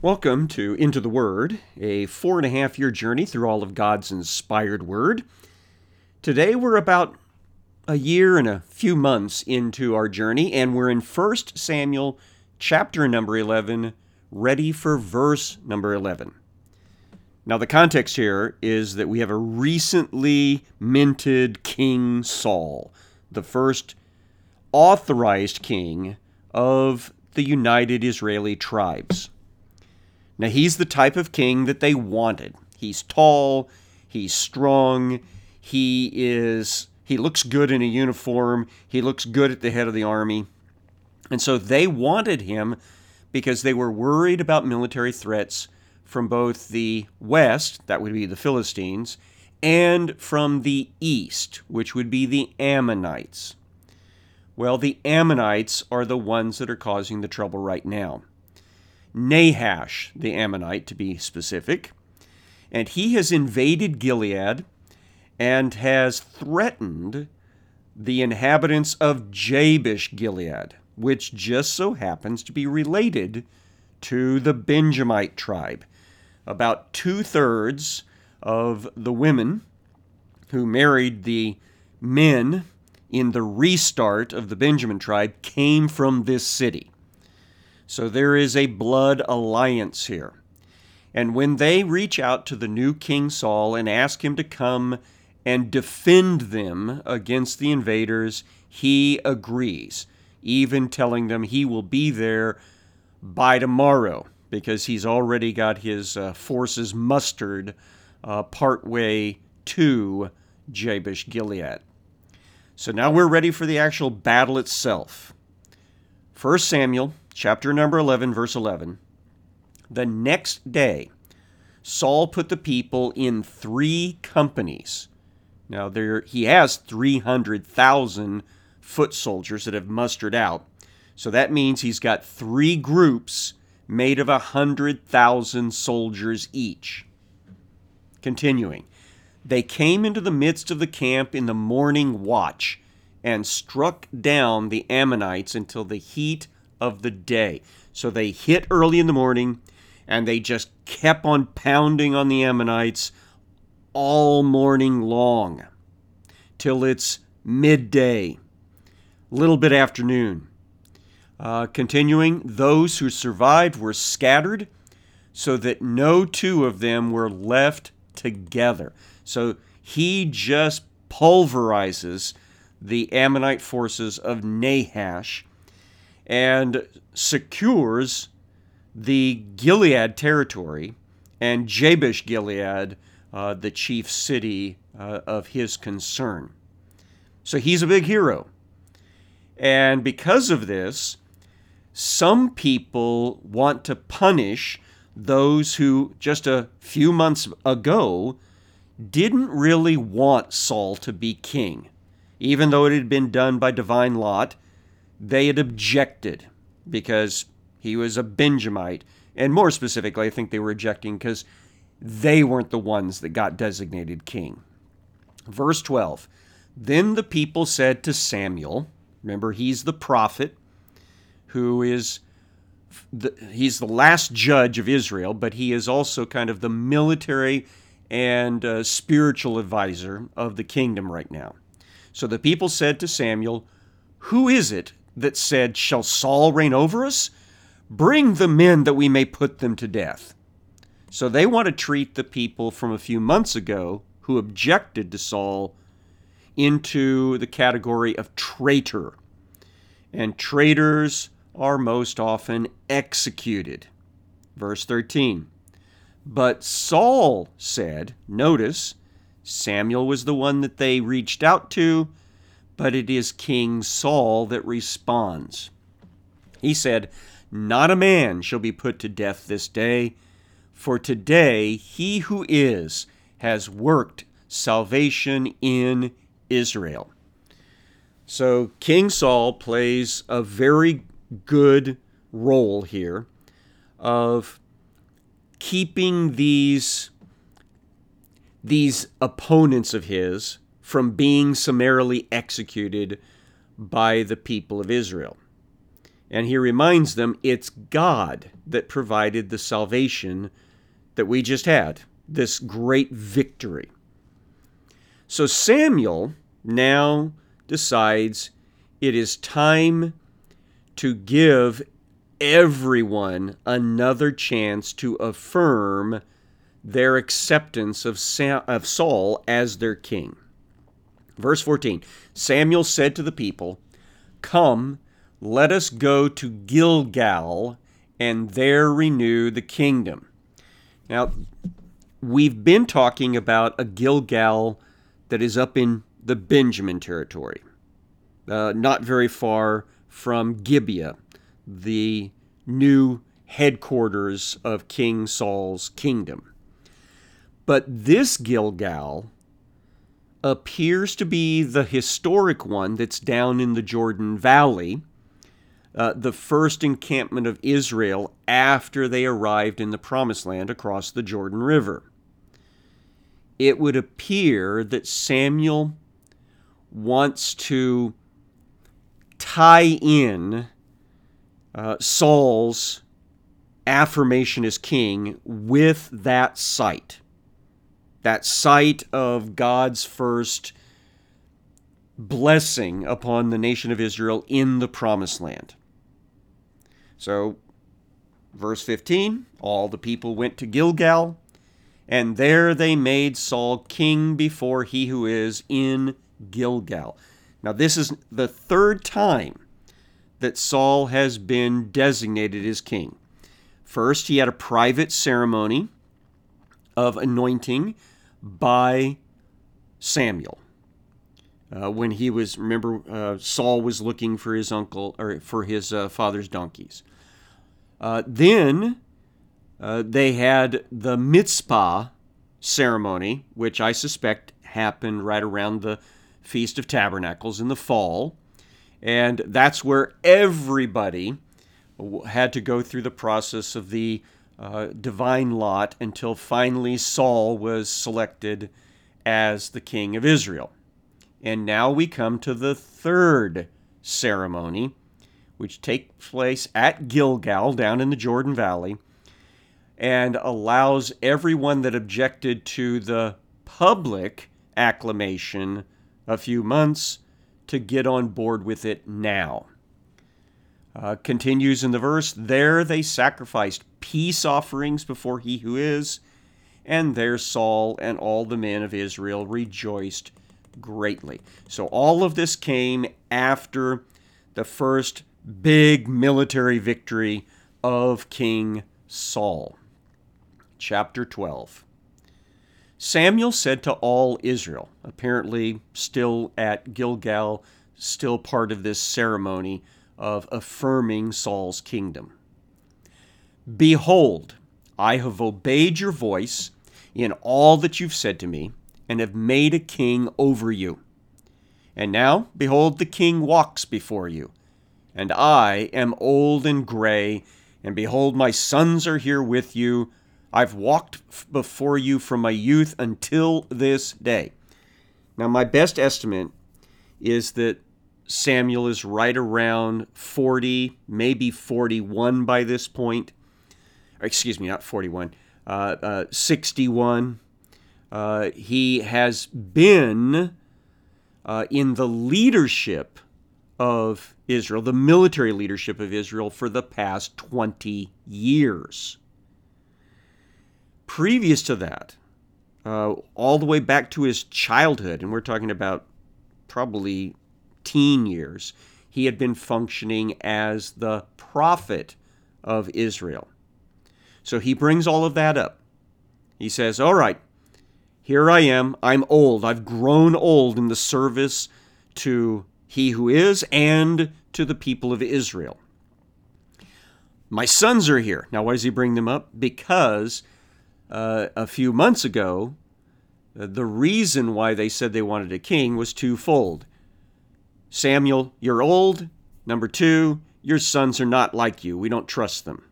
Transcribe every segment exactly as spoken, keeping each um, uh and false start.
Welcome to Into the Word, a four and a half year journey through all of God's inspired Word. Today we're about a year and a few months into our journey, and we're in First Samuel chapter number eleven, ready for verse number eleven. Now the context here is that we have a recently minted King Saul, the first authorized king of the United Israeli Tribes. Now, he's the type of king that they wanted. He's tall, he's strong, he is he looks good in a uniform, he looks good at the head of the army. And so they wanted him because they were worried about military threats from both the west, that would be the Philistines, and from the east, which would be the Ammonites. Well, the Ammonites are the ones that are causing the trouble right now. Nahash, the Ammonite to be specific, and he has invaded Gilead and has threatened the inhabitants of Jabesh Gilead, which just so happens to be related to the Benjamite tribe. About two-thirds of the women who married the men in the restart of the Benjamin tribe came from this city. So there is a blood alliance here. And when they reach out to the new King Saul and ask him to come and defend them against the invaders, he agrees, even telling them he will be there by tomorrow because he's already got his uh, forces mustered uh, partway to Jabesh Gilead. So now we're ready for the actual battle itself. First Samuel chapter number eleven, verse eleven. The next day, Saul put the people in three companies. Now, there he has three hundred thousand foot soldiers that have mustered out. So that means he's got three groups made of one hundred thousand soldiers each. Continuing. They came into the midst of the camp in the morning watch and struck down the Ammonites until the heat of the day. So they hit early in the morning, and they just kept on pounding on the Ammonites all morning long, till it's midday, a little bit afternoon. Uh, continuing, those who survived were scattered, so that no two of them were left together. So he just pulverizes the Ammonite forces of Nahash and secures the Gilead territory and Jabesh Gilead, uh, the chief city uh, of his concern. So he's a big hero. And because of this, some people want to punish those who just a few months ago didn't really want Saul to be king. Even though it had been done by divine lot, they had objected because he was a Benjamite. And more specifically, I think they were objecting because they weren't the ones that got designated king. Verse twelve, then the people said to Samuel, remember he's the prophet who is, the, he's the last judge of Israel, but he is also kind of the military and uh, spiritual advisor of the kingdom right now. So the people said to Samuel, who is it that said, shall Saul reign over us? Bring the men that we may put them to death. So they want to treat the people from a few months ago who objected to Saul into the category of traitor. And traitors are most often executed. Verse thirteen. But Saul said, notice, Samuel was the one that they reached out to, but it is King Saul that responds. He said, not a man shall be put to death this day, for today he who is has worked salvation in Israel. So King Saul plays a very good role here of keeping these, these opponents of his from being summarily executed by the people of Israel. And he reminds them it's God that provided the salvation that we just had, this great victory. So Samuel now decides it is time to give everyone another chance to affirm their acceptance of Sa- of Saul as their king. Verse fourteen, Samuel said to the people, "Come, let us go to Gilgal and there renew the kingdom." Now, we've been talking about a Gilgal that is up in the Benjamin territory, uh, not very far from Gibeah, the new headquarters of King Saul's kingdom. But this Gilgal appears to be the historic one that's down in the Jordan Valley, uh, the first encampment of Israel after they arrived in the Promised Land across the Jordan River. It would appear that Samuel wants to tie in uh, Saul's affirmation as king with that site. That site of God's first blessing upon the nation of Israel in the Promised Land. So, verse fifteen, all the people went to Gilgal, and there they made Saul king before he who is in Gilgal. Now, this is the third time that Saul has been designated as king. First, he had a private ceremony of anointing by Samuel. Uh, when he was, remember, uh, Saul was looking for his uncle, or for his uh, father's donkeys. Uh, then uh, they had the Mitzpah ceremony, which I suspect happened right around the Feast of Tabernacles in the fall. And that's where everybody had to go through the process of the uh, divine lot until finally Saul was selected as the king of Israel. And now we come to the third ceremony, which takes place at Gilgal down in the Jordan Valley, and allows everyone that objected to the public acclamation a few months to get on board with it now. Uh, continues in the verse, there they sacrificed peace offerings before he who is, and there Saul and all the men of Israel rejoiced greatly. So all of this came after the first big military victory of King Saul. Chapter twelve. Samuel said to all Israel, apparently still at Gilgal, still part of this ceremony of affirming Saul's kingdom, "Behold, I have obeyed your voice in all that you've said to me, and have made a king over you. And now, behold, the king walks before you, and I am old and gray, and behold, my sons are here with you. I've walked before you from my youth until this day." Now, my best estimate is that Samuel is right around forty, maybe forty-one by this point. Or excuse me, not forty-one, uh, uh, sixty-one. Uh, he has been uh, in the leadership of Israel, the military leadership of Israel, for the past twenty years. Previous to that, uh, all the way back to his childhood, and we're talking about probably teen years, he had been functioning as the prophet of Israel. So he brings all of that up. He says, all right, here I am. I'm old. I've grown old in the service to he who is and to the people of Israel. My sons are here. Now, why does he bring them up? Because uh, a few months ago, uh, the reason why they said they wanted a king was twofold. Samuel, you're old. Number two, your sons are not like you. We don't trust them.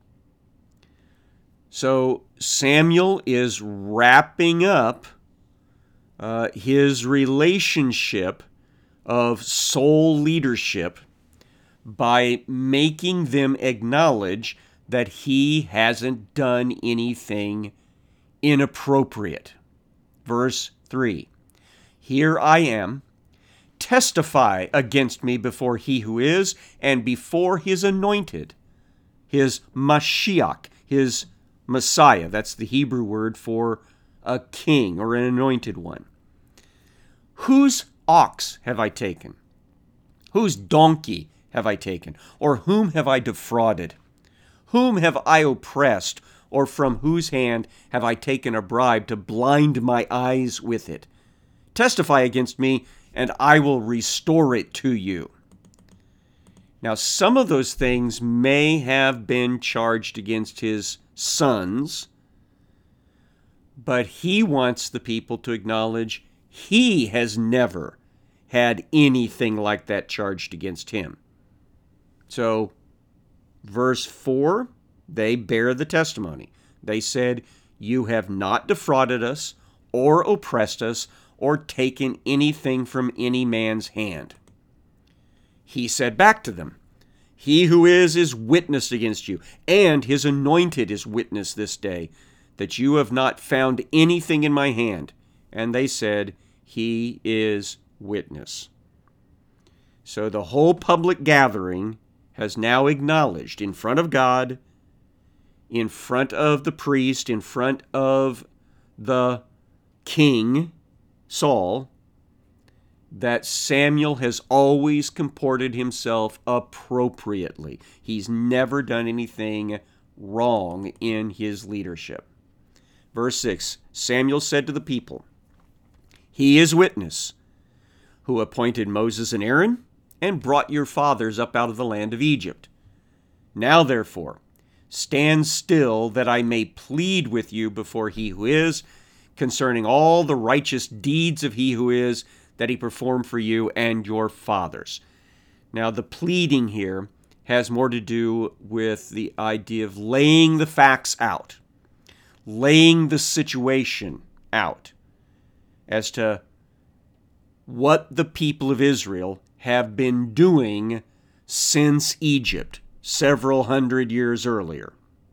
So Samuel is wrapping up uh, his relationship of sole leadership by making them acknowledge that he hasn't done anything inappropriate. Verse three, here I am, testify against me before he who is, and before his anointed, his Mashiach, his Messiah. That's the Hebrew word for a king or an anointed one. Whose ox have I taken? Whose donkey have I taken? Or whom have I defrauded? Whom have I oppressed? Or from whose hand have I taken a bribe to blind my eyes with it? Testify against me, and I will restore it to you. Now, some of those things may have been charged against his sons, but he wants the people to acknowledge he has never had anything like that charged against him. So, verse four, they bear the testimony. They said, you have not defrauded us or oppressed us or taken anything from any man's hand. He said back to them, he who is, is witness against you, and his anointed is witness this day, that you have not found anything in my hand. And they said, he is witness. So the whole public gathering has now acknowledged in front of God, in front of the priest, in front of the king, Saul, that Samuel has always comported himself appropriately. He's never done anything wrong in his leadership. Verse six, Samuel said to the people, he is witness, who appointed Moses and Aaron, and brought your fathers up out of the land of Egypt. Now, therefore, stand still, that I may plead with you before he who is, concerning all the righteous deeds of he who is, that he performed for you and your fathers. Now, the pleading here has more to do with the idea of laying the facts out, laying the situation out as to what the people of Israel have been doing since Egypt, several hundred years earlier.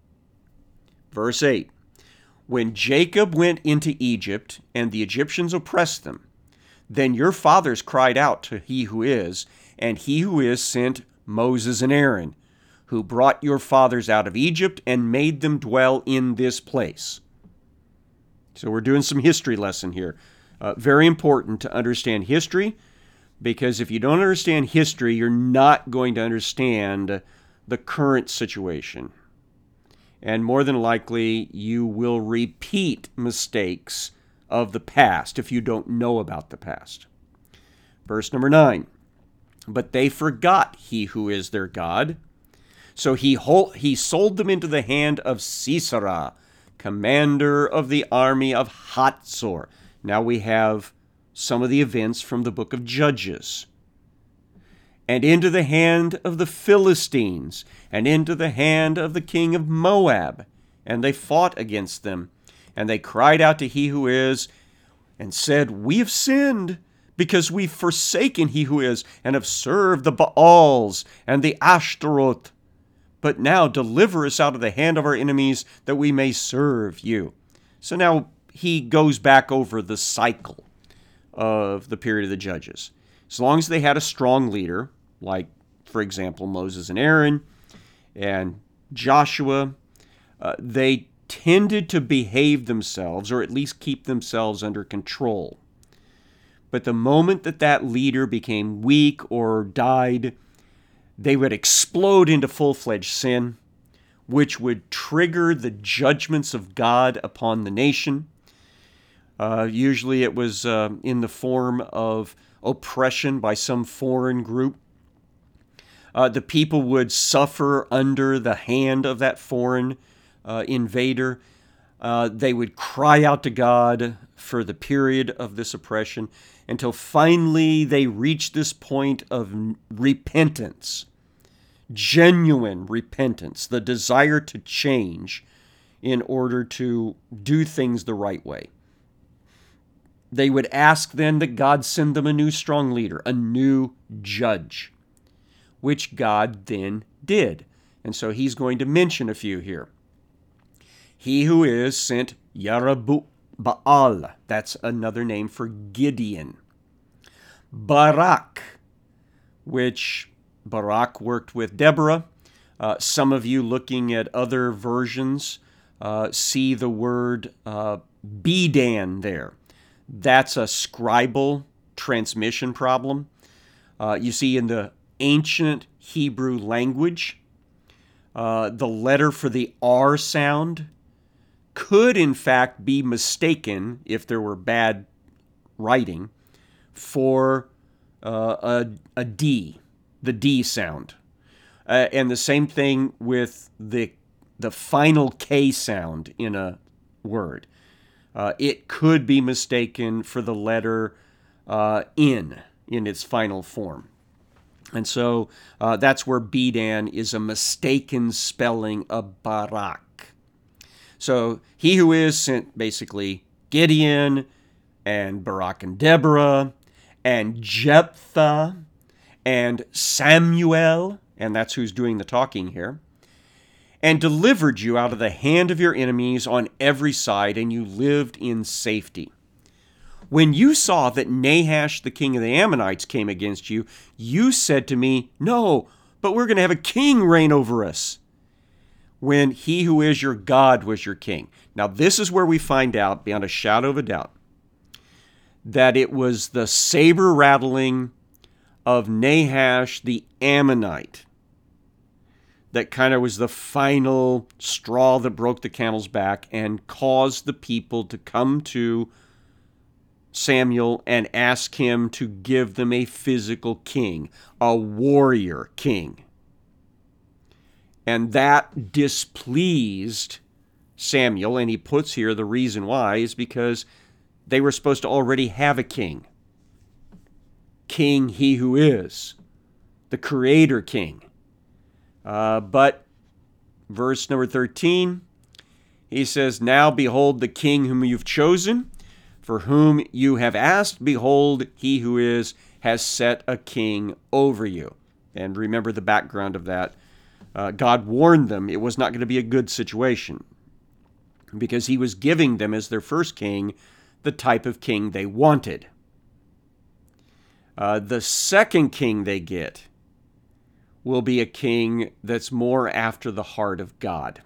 Verse eight, when Jacob went into Egypt and the Egyptians oppressed them, then your fathers cried out to he who is, and he who is sent Moses and Aaron, who brought your fathers out of Egypt and made them dwell in this place. So we're doing some history lesson here. Uh, very important to understand history, because if you don't understand history, you're not going to understand the current situation. And more than likely, you will repeat mistakes of the past if you don't know about the past. Verse number nine, but they forgot he who is their God. So he, hol- he sold them into the hand of Sisera, commander of the army of Hatzor. Now we have some of the events from the book of Judges. And into the hand of the Philistines, and into the hand of the king of Moab. And they fought against them. And they cried out to he who is, and said, we have sinned, because we've forsaken he who is, and have served the Baals and the Ashtaroth. But now deliver us out of the hand of our enemies, that we may serve you. So now he goes back over the cycle of the period of the Judges. As long as they had a strong leader, like, for example, Moses and Aaron and Joshua, uh, they tended to behave themselves, or at least keep themselves under control. But the moment that that leader became weak or died, they would explode into full-fledged sin, which would trigger the judgments of God upon the nation. Uh, usually it was uh, in the form of oppression by some foreign group. Uh, the people would suffer under the hand of that foreign uh, invader. Uh, they would cry out to God for the period of this oppression until finally they reached this point of repentance, genuine repentance, the desire to change in order to do things the right way. They would ask then that God send them a new strong leader, a new judge. which God then did. And so he's going to mention a few here. He who is sent Yerubbaal. That's another name for Gideon. Barak, which Barak worked with Deborah. Uh, some of you looking at other versions uh, see the word uh, Bedan there. That's a scribal transmission problem. Uh, you see, in the ancient Hebrew language, uh, the letter for the R sound could in fact be mistaken, if there were bad writing, for uh, a, a D, the D sound. Uh, and the same thing with the, the final K sound in a word. Uh, it could be mistaken for the letter uh, N in its final form. And so uh, that's where Bedan is a mistaken spelling of Barak. So he who is sent basically Gideon and Barak and Deborah and Jephthah and Samuel, and that's who's doing the talking here, and delivered you out of the hand of your enemies on every side, and you lived in safety. When you saw that Nahash, the king of the Ammonites, came against you, you said to me, no, but we're going to have a king reign over us, when he who is your God was your king. Now, this is where we find out, beyond a shadow of a doubt, that it was the saber rattling of Nahash the Ammonite that kind of was the final straw that broke the camel's back and caused the people to come to Samuel and ask him to give them a physical king, a warrior king. And that displeased Samuel, and he puts here the reason why is because they were supposed to already have a king. King, he who is, the creator king. Uh, but verse number thirteen, he says, now behold the king whom you've chosen, for whom you have asked, behold, he who is has set a king over you. And remember the background of that. Uh, God warned them it was not going to be a good situation because he was giving them as their first king the type of king they wanted. Uh, the second king they get will be a king that's more after the heart of God.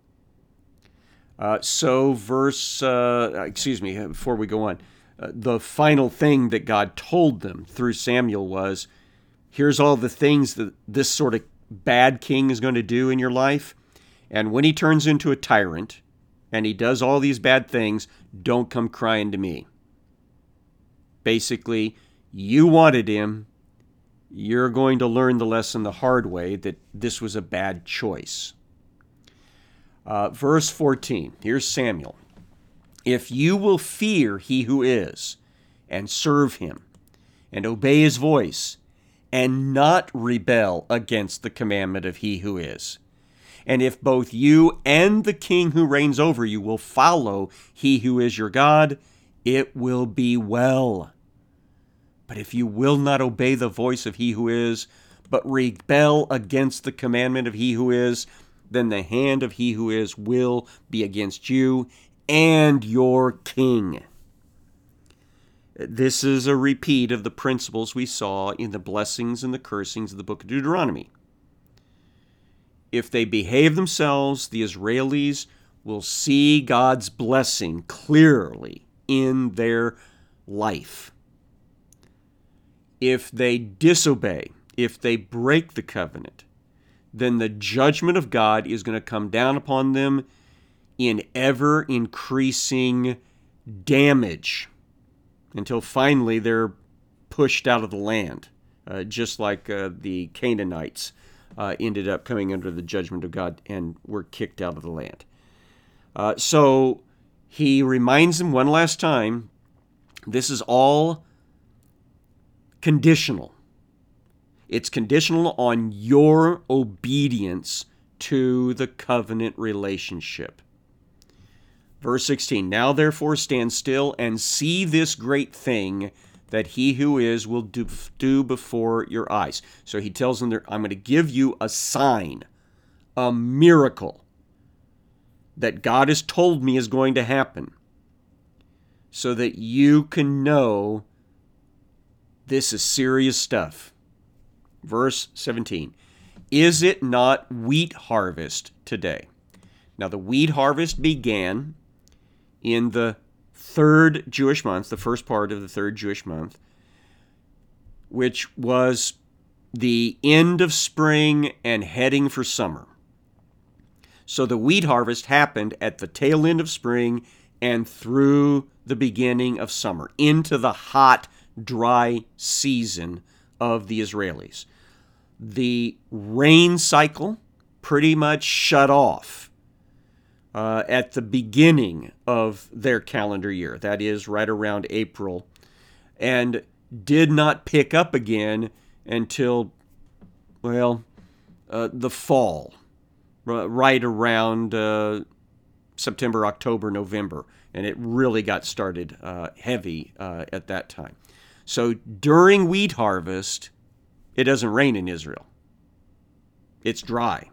Uh, so verse, uh, excuse me, before we go on, uh, the final thing that God told them through Samuel was, here's all the things that this sort of bad king is going to do in your life. And when he turns into a tyrant and he does all these bad things, don't come crying to me. Basically, you wanted him. You're going to learn the lesson the hard way that this was a bad choice. Uh, verse fourteen, here's Samuel. If you will fear he who is, and serve him, and obey his voice, and not rebel against the commandment of he who is, and if both you and the king who reigns over you will follow he who is your God, it will be well. But if you will not obey the voice of he who is, but rebel against the commandment of he who is, then the hand of he who is will be against you and your king. This is a repeat of the principles we saw in the blessings and the cursings of the book of Deuteronomy. If they behave themselves, the Israelis will see God's blessing clearly in their life. If they disobey, if they break the covenant, then the judgment of God is going to come down upon them in ever-increasing damage until finally they're pushed out of the land, uh, just like uh, the Canaanites uh, ended up coming under the judgment of God and were kicked out of the land. Uh, so he reminds them one last time, this is all conditional. It's conditional on your obedience to the covenant relationship. Verse sixteen, now therefore stand still and see this great thing that he who is will do, do before your eyes. So he tells them, I'm going to give you a sign, a miracle that God has told me is going to happen, so that you can know this is serious stuff. Verse seventeen, is it not wheat harvest today? Now the wheat harvest began in the third Jewish month, the first part of the third Jewish month, which was the end of spring and heading for summer. So the wheat harvest happened at the tail end of spring and through the beginning of summer, into the hot, dry season of the Israelis. The rain cycle pretty much shut off uh, at the beginning of their calendar year, that is right around April, and did not pick up again until, well, uh, the fall, right around uh, September, October, November, and it really got started uh, heavy uh, at that time. So during wheat harvest, it doesn't rain in Israel. It's dry.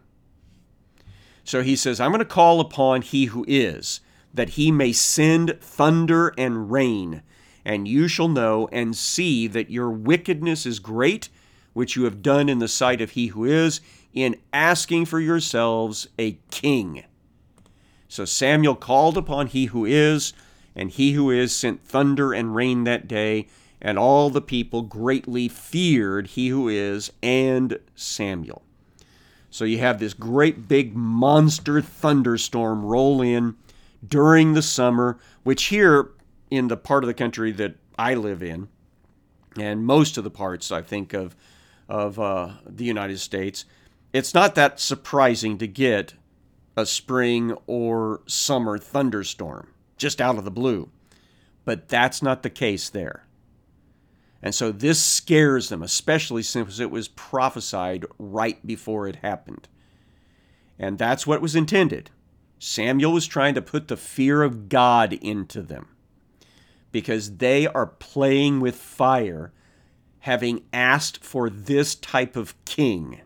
So he says, I'm going to call upon he who is, that he may send thunder and rain, and you shall know and see that your wickedness is great, which you have done in the sight of he who is, in asking for yourselves a king. So Samuel called upon he who is, and he who is sent thunder and rain that day, and all the people greatly feared he who is and Samuel. So you have this great big monster thunderstorm roll in during the summer, which here in the part of the country that I live in, and most of the parts, I think, of, of uh, the United States, it's not that surprising to get a spring or summer thunderstorm just out of the blue. But that's not the case there. And so this scares them, especially since it was prophesied right before it happened. And that's what was intended. Samuel was trying to put the fear of God into them, because they are playing with fire, having asked for this type of king.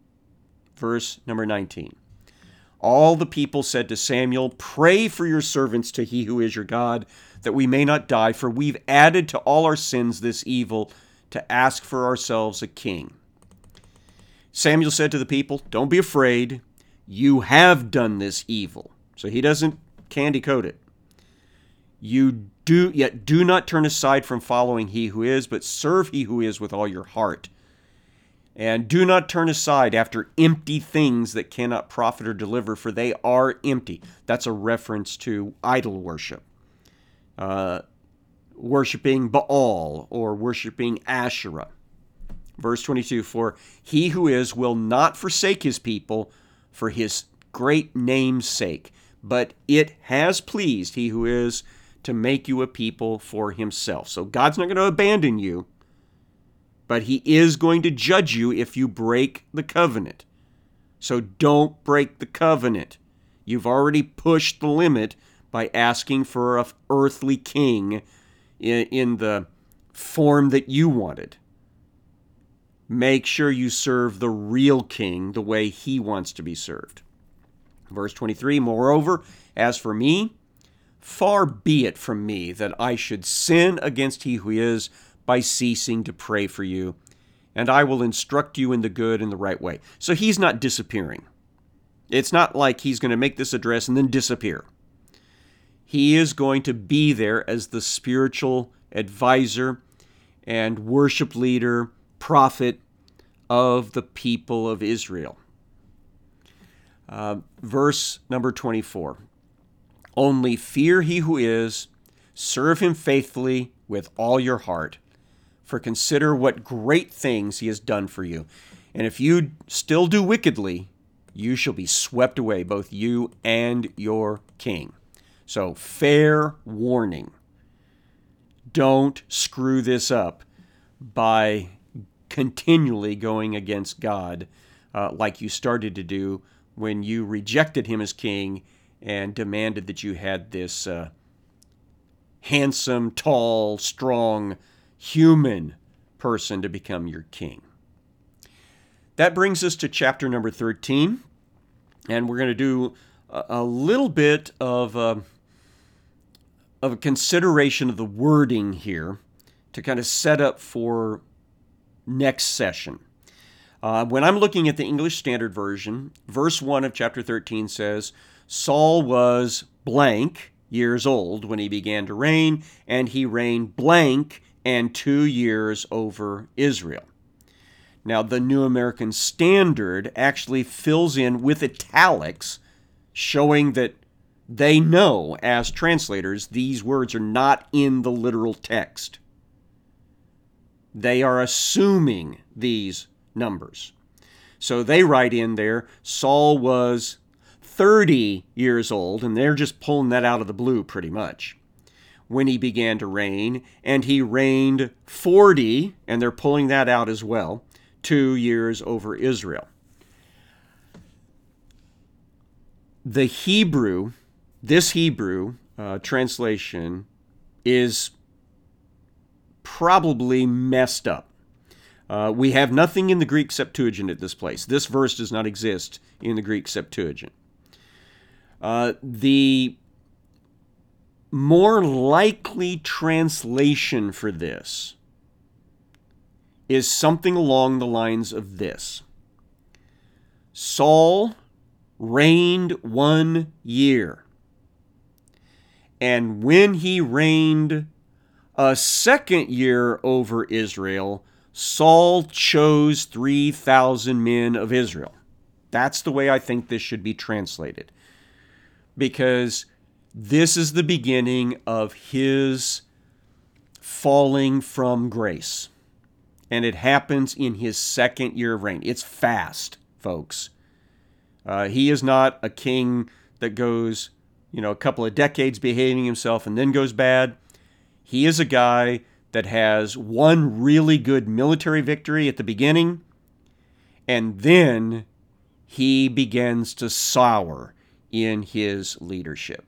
Verse number nineteen. All the people said to Samuel, pray for your servants to he who is your God, that we may not die, for we've added to all our sins this evil, to ask for ourselves a king. Samuel said to the people, don't be afraid. You have done this evil. So he doesn't candy coat it. You do, yet do not turn aside from following he who is, but serve he who is with all your heart. And do not turn aside after empty things that cannot profit or deliver, for they are empty. That's a reference to idol worship. Uh, worshiping Baal or worshiping Asherah. Verse twenty-two, for he who is will not forsake his people for his great name's sake, but it has pleased he who is to make you a people for himself. So God's not going to abandon you, but he is going to judge you if you break the covenant. So don't break the covenant. You've already pushed the limit by asking for an earthly king in, in the form that you wanted. Make sure you serve the real king the way he wants to be served. Verse twenty-three, moreover, as for me, far be it from me that I should sin against he who is, by ceasing to pray for you, and I will instruct you in the good and the right way. So he's not disappearing. It's not like he's going to make this address and then disappear. He is going to be there as the spiritual advisor and worship leader, prophet of the people of Israel. Uh, verse number twenty-four. Only fear he who is, serve him faithfully with all your heart, for consider what great things he has done for you. And if you still do wickedly, you shall be swept away, both you and your king. So, fair warning. Don't screw this up by continually going against God uh, like you started to do when you rejected him as king and demanded that you had this uh, handsome, tall, strong human person to become your king. That brings us to chapter number thirteen, and we're going to do a, a little bit of a, of a consideration of the wording here to kind of set up for next session. Uh, when I'm looking at the English Standard Version, verse one of chapter thirteen says, Saul was blank years old when he began to reign, and he reigned blank and two years over Israel. Now, the New American Standard actually fills in with italics, showing that they know, as translators, these words are not in the literal text. They are assuming these numbers. So they write in there, Saul was thirty years old, and they're just pulling that out of the blue pretty much, when he began to reign, and he reigned forty, and they're pulling that out as well, two years over Israel. The Hebrew, this Hebrew uh, translation is probably messed up. Uh, we have nothing in the Greek Septuagint at this place. This verse does not exist in the Greek Septuagint. Uh, the more likely translation for this is something along the lines of this. Saul reigned one year, and when he reigned a second year over Israel, Saul chose three thousand men of Israel. That's the way I think this should be translated, because this is the beginning of his falling from grace. And it happens in his second year of reign. It's fast, folks. Uh, he is not a king that goes, you know, a couple of decades behaving himself and then goes bad. He is a guy that has one really good military victory at the beginning, and then he begins to sour in his leadership.